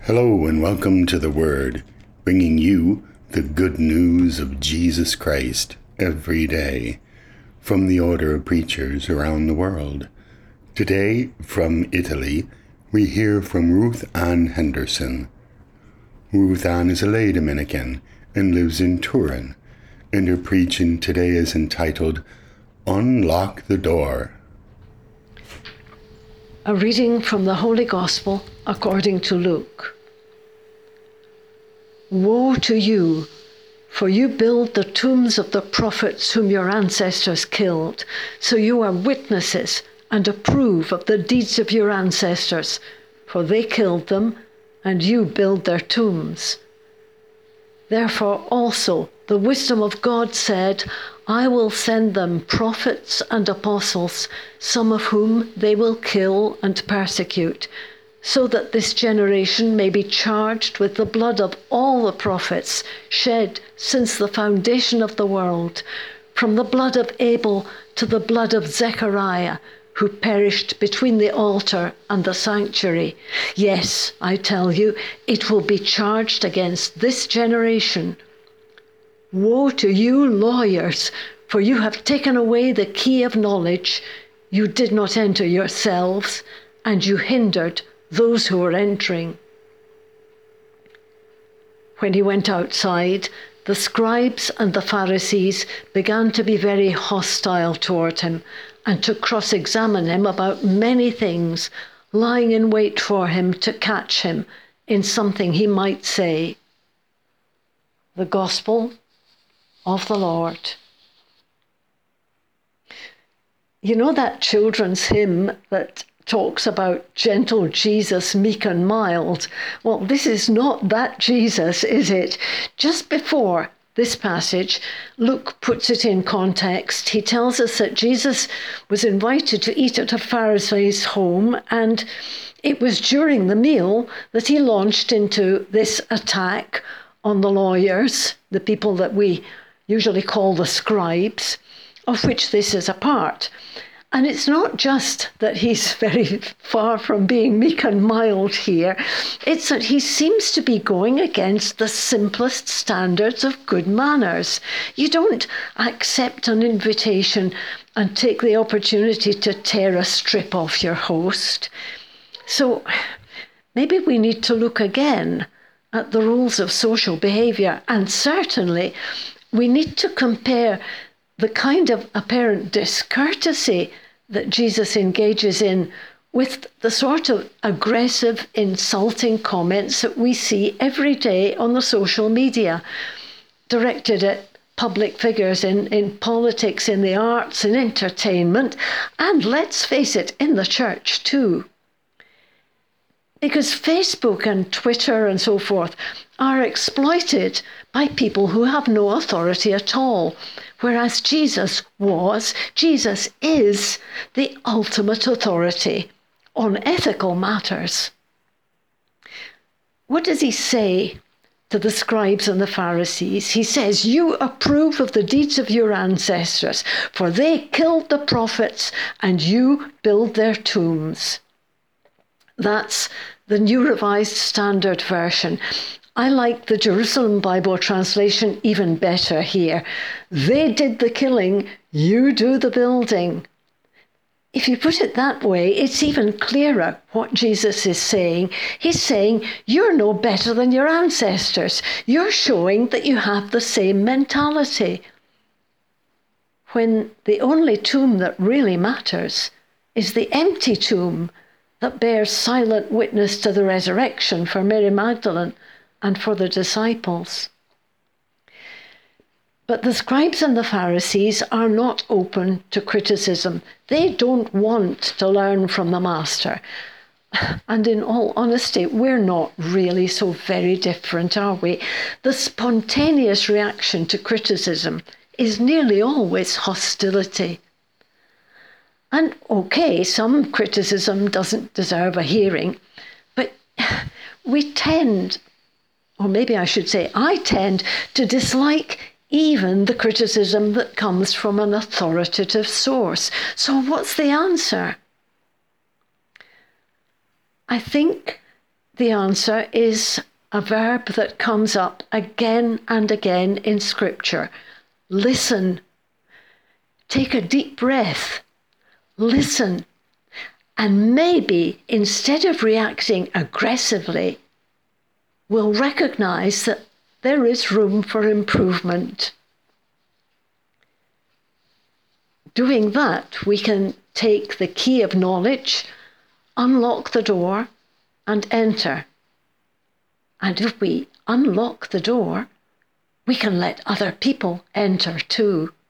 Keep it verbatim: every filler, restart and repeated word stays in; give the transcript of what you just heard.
Hello and welcome to The Word, bringing you the good news of Jesus Christ every day from the order of preachers around the world. Today, from Italy, we hear from Ruth Ann Henderson. Ruth Ann is a lay Dominican and lives in Turin, and her preaching today is entitled, Unlock the Door. A reading from the Holy Gospel according to Luke. Woe to you, for you build the tombs of the prophets whom your ancestors killed, so you are witnesses and approve of the deeds of your ancestors, for they killed them, and you build their tombs. Therefore also the wisdom of God said, I will send them prophets and apostles, some of whom they will kill and persecute, so that this generation may be charged with the blood of all the prophets shed since the foundation of the world, from the blood of Abel to the blood of Zechariah, who perished between the altar and the sanctuary. Yes, I tell you, it will be charged against this generation. Woe to you, lawyers, for you have taken away the key of knowledge. You did not enter yourselves, and you hindered those who were entering. When he went outside, the scribes and the Pharisees began to be very hostile toward him and to cross-examine him about many things, lying in wait for him to catch him in something he might say. The Gospel of the Lord. You know that children's hymn that talks about gentle Jesus, meek and mild? Well, this is not that Jesus, is it? Just before this passage, Luke puts it in context. He tells us that Jesus was invited to eat at a Pharisee's home, and it was during the meal that he launched into this attack on the lawyers, the people that we usually call the scribes, of which this is a part. And it's not just that he's very far from being meek and mild here. It's that he seems to be going against the simplest standards of good manners. You don't accept an invitation and take the opportunity to tear a strip off your host. So maybe we need to look again at the rules of social behaviour, and certainly we need to compare the kind of apparent discourtesy that Jesus engages in with the sort of aggressive, insulting comments that we see every day on the social media, directed at public figures in, in politics, in the arts, in entertainment, and let's face it, in the church too. Because Facebook and Twitter and so forth are exploited by people who have no authority at all, whereas Jesus was, Jesus is the ultimate authority on ethical matters. What does he say to the scribes and the Pharisees? He says, you approve of the deeds of your ancestors, for they killed the prophets and you build their tombs. That's the New Revised Standard Version. I like the Jerusalem Bible translation even better here. They did the killing, you do the building. If you put it that way, it's even clearer what Jesus is saying. He's saying, you're no better than your ancestors. You're showing that you have the same mentality. When the only tomb that really matters is the empty tomb that bears silent witness to the resurrection for Mary Magdalene and for the disciples. But the scribes and the Pharisees are not open to criticism. They don't want to learn from the Master. And in all honesty, we're not really so very different, are we? The spontaneous reaction to criticism is nearly always hostility. And okay, some criticism doesn't deserve a hearing, but we tend, or maybe I should say I tend, to dislike even the criticism that comes from an authoritative source. So what's the answer? I think the answer is a verb that comes up again and again in Scripture. Listen. Take a deep breath. Listen. And maybe instead of reacting aggressively, we'll recognize that there is room for improvement. Doing that, we can take the key of knowledge, unlock the door, and enter. And if we unlock the door, we can let other people enter too.